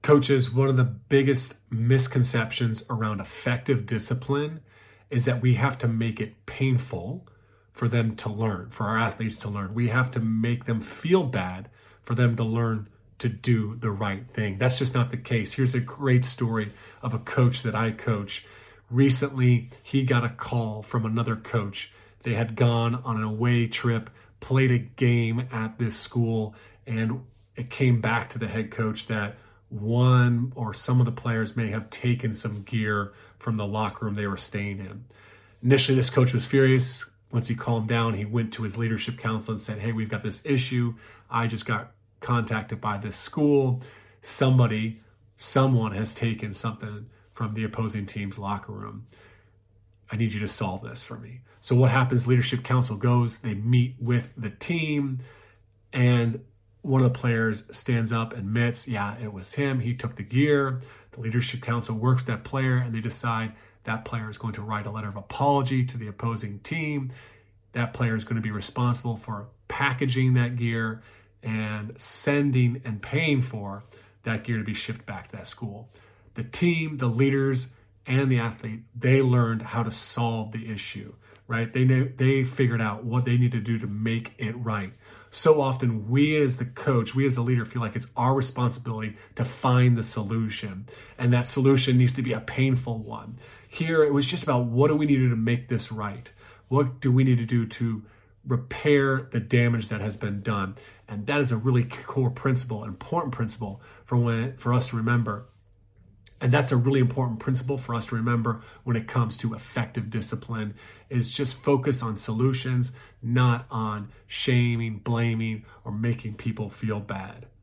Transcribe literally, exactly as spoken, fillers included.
Coaches, one of the biggest misconceptions around effective discipline is that we have to make it painful for them to learn, for our athletes to learn. We have to make them feel bad for them to learn to do the right thing. That's just not the case. Here's a great story of a coach that I coach. Recently, he got a call from another coach. They had gone on an away trip, played a game at this school, and it came back to the head coach that one or some of the players may have taken some gear from the locker room they were staying in. Initially, this coach was furious. Once he calmed down, he went to his leadership council and said, hey, we've got this issue. I just got contacted by this school. Somebody, someone has taken something from the opposing team's locker room. I need you to solve this for me. So what happens? Leadership council goes, they meet with the team, and one of the players stands up and admits, yeah, it was him. He took the gear. The leadership council works with that player, and they decide that player is going to write a letter of apology to the opposing team. That player is going to be responsible for packaging that gear and sending and paying for that gear to be shipped back to that school. The team, the leaders, and the athlete, they learned how to solve the issue, right? They knew, they figured out what they need to do to make it right. So often we as the coach, we as the leader feel like it's our responsibility to find the solution. And that solution needs to be a painful one. Here, it was just about what do we need to do to make this right? What do we need to do to repair the damage that has been done? And that is a really core principle, an important principle for when for us to remember. And that's a really important principle for us to remember when it comes to effective discipline, is just focus on solutions, not on shaming, blaming, or making people feel bad.